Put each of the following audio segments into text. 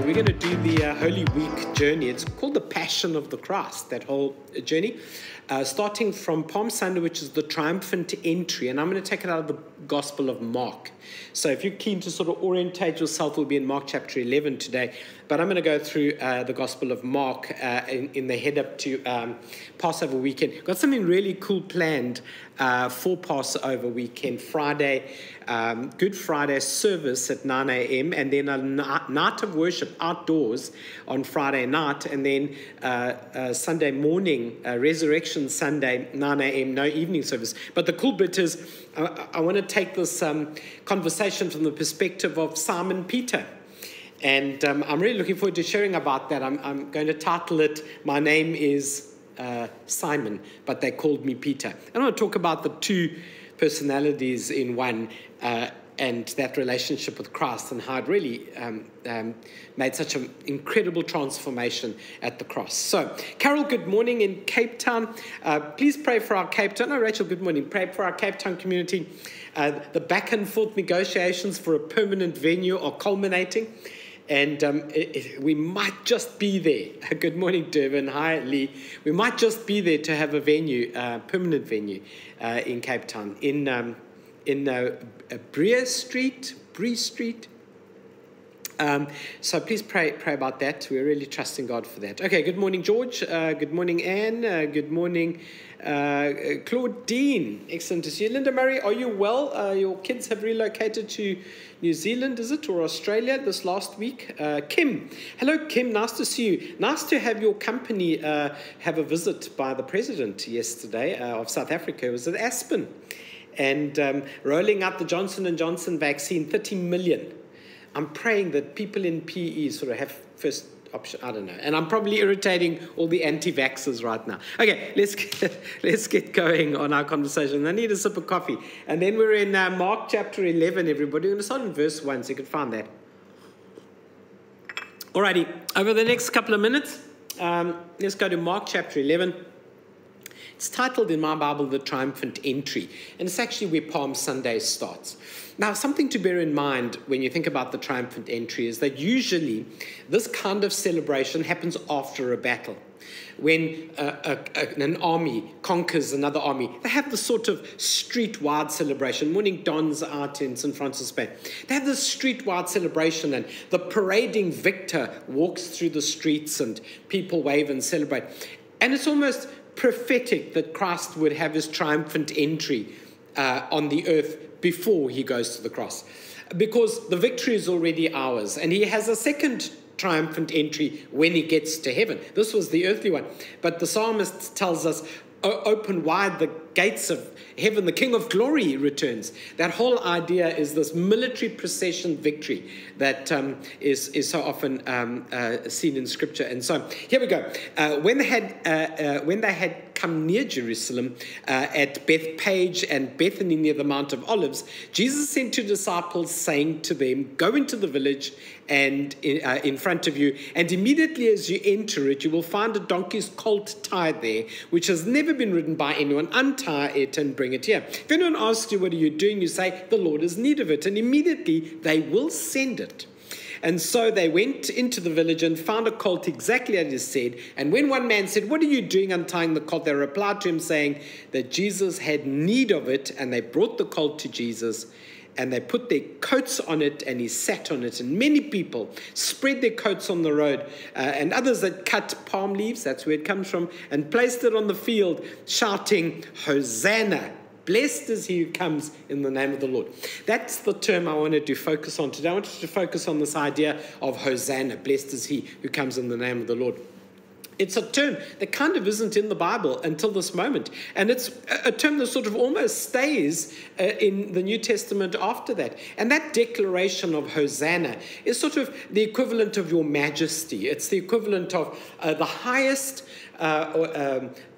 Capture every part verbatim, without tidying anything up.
we're going to do the uh, Holy Week journey. It's called the Passion of the Christ, that whole journey, uh, starting from Palm Sunday, which is the triumphant entry. And I'm going to take it out of the Gospel of Mark. So if you're keen to sort of orientate yourself, we'll be in Mark chapter eleven today. But I'm going to go through uh, the Gospel of Mark uh, in, in the head up to um, Passover weekend. Got something really cool planned uh, for Passover weekend. Friday, um, Good Friday service at nine a.m. and then a night of worship outdoors on Friday night, and then uh, uh, Sunday morning, uh, Resurrection Sunday, nine a.m., no evening service. But the cool bit is I, I want to take this um, conversation from the perspective of Simon Peter. And um, I'm really looking forward to sharing about that. I'm, I'm going to title it, My Name is uh, Simon, but they called me Peter. And I want to talk about the two personalities in one uh, and that relationship with Christ and how it really um, um, made such an incredible transformation at the cross. So, Carol, good morning in Cape Town. Uh, please pray for our Cape Town. Oh, Rachel, good morning. Pray for our Cape Town community. Uh, the back and forth negotiations for a permanent venue are culminating. And um, it, it, we might just be there. Good morning, Durban. Hi, Lee. We might just be there to have a venue, uh, permanent venue uh, in Cape Town, in um, in uh, Bree Street, Bree Street. Um, so please pray pray about that. We're really trusting God for that. Okay, good morning, George. Uh, good morning, Anne. Uh, good morning, uh, Claudine. Excellent to see you. Linda Murray, are you well? Uh, your kids have relocated to New Zealand, is it, or Australia this last week? Uh, Kim. Hello, Kim. Nice to see you. Nice to have your company uh, have a visit by the president yesterday uh, of South Africa. It was at Aspen. And um, rolling out the Johnson and Johnson vaccine, thirty million. I'm praying that people in P E sort of have first option. I don't know. And I'm probably irritating all the anti-vaxxers right now. Okay, let's get, let's get going on our conversation. I need a sip of coffee. And then we're in uh, Mark chapter eleven, everybody. We're going to start in verse one, so you can find that. Alrighty, over the next couple of minutes, um, let's go to Mark chapter eleven. It's titled in my Bible, The Triumphant Entry, and it's actually where Palm Sunday starts. Now, something to bear in mind when you think about the triumphant entry is that usually this kind of celebration happens after a battle. When uh, a, a, an army conquers another army, they have this sort of street-wide celebration. Morning Don's out in Saint Francis Bay. They have this street-wide celebration, and the parading victor walks through the streets, and people wave and celebrate. And it's almost prophetic that Christ would have his triumphant entry uh, on the earth before he goes to the cross, because the victory is already ours, and he has a second triumphant entry when he gets to heaven. This was the earthly one, but the psalmist tells us, open wide the gates of heaven, the King of glory returns. That whole idea is this military procession victory that um, is, is so often um, uh, seen in Scripture. And so here we go. Uh, when they had uh, uh, when they had come near Jerusalem uh, at Bethpage and Bethany near the Mount of Olives, Jesus sent two disciples, saying to them, "Go into the village and in, uh, in front of you, and immediately as you enter it, you will find a donkey's colt tied there, which has never been ridden by anyone. Untie it and bring it here. If anyone asks you, what are you doing? You say, the Lord has need of it, and immediately they will send it." And so they went into the village and found a colt exactly as he said. And when one man said, "What are you doing untying the colt?" they replied to him, saying that Jesus had need of it, and they brought the colt to Jesus. And they put their coats on it, and he sat on it. And many people spread their coats on the road, uh, and others that cut palm leaves, that's where it comes from, and placed it on the field, shouting, "Hosanna! Blessed is he who comes in the name of the Lord." That's the term I wanted to focus on today. I wanted to focus on this idea of Hosanna. Blessed is he who comes in the name of the Lord. It's a term that kind of isn't in the Bible until this moment. And it's a term that sort of almost stays uh, in the New Testament after that. And that declaration of Hosanna is sort of the equivalent of your majesty. It's the equivalent of uh, the highest uh, um,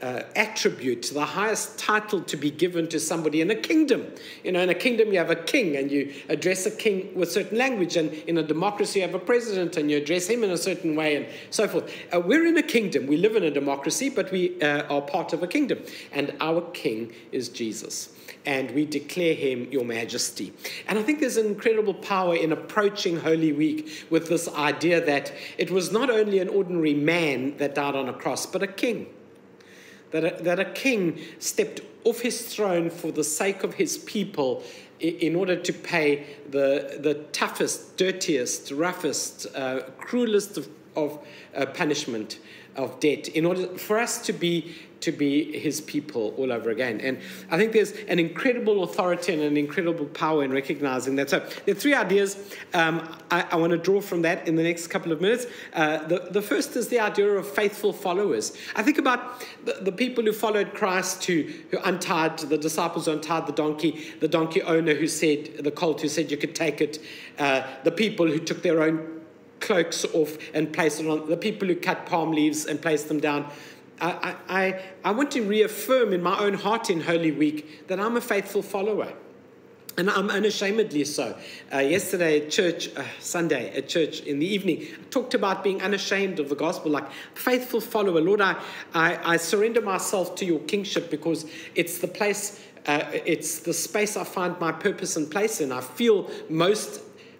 uh, attribute, the highest title to be given to somebody in a kingdom. You know, in a kingdom you have a king and you address a king with certain language, and in a democracy you have a president and you address him in a certain way and so forth. Uh, we're in a kingdom. We live in a democracy, but we uh, are part of a kingdom. And our king is Jesus. And we declare him your majesty. And I think there's an incredible power in approaching Holy Week with this idea that it was not only an ordinary man that died on a cross, but a king. That a, that a king stepped off his throne for the sake of his people in order to pay the, the toughest, dirtiest, roughest, uh, cruelest of, of uh, punishment, of debt, in order for us to be to be his people all over again. And I think there's an incredible authority and an incredible power in recognizing that. So there are three ideas um, I, I want to draw from that in the next couple of minutes. Uh, the, the first is the idea of faithful followers. I think about the, the people who followed Christ, who, who untied, the disciples who untied the donkey, the donkey owner who said, the colt who said you could take it, uh, the people who took their own cloaks off and placed it on, the people who cut palm leaves and placed them down. I, I, I want to reaffirm in my own heart in Holy Week that I'm a faithful follower. And I'm unashamedly so. Uh, yesterday at church, uh, Sunday at church in the evening, I talked about being unashamed of the gospel, like faithful follower. Lord, I, I, I surrender myself to your kingship because it's the place, uh, it's the space I find my purpose and place in. I feel most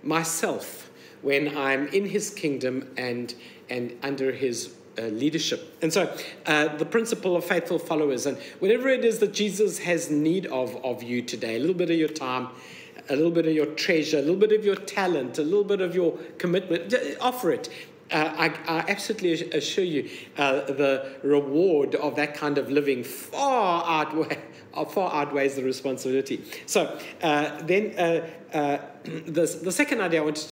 myself when I'm in his kingdom and, and under his Uh, leadership. And so uh, the principle of faithful followers, and whatever it is that Jesus has need of of you today, a little bit of your time, a little bit of your treasure, a little bit of your talent, a little bit of your commitment, offer it. Uh, I, I absolutely assure you uh, the reward of that kind of living far outweigh, far outweighs the responsibility. So uh, then uh, uh, the, the second idea I want to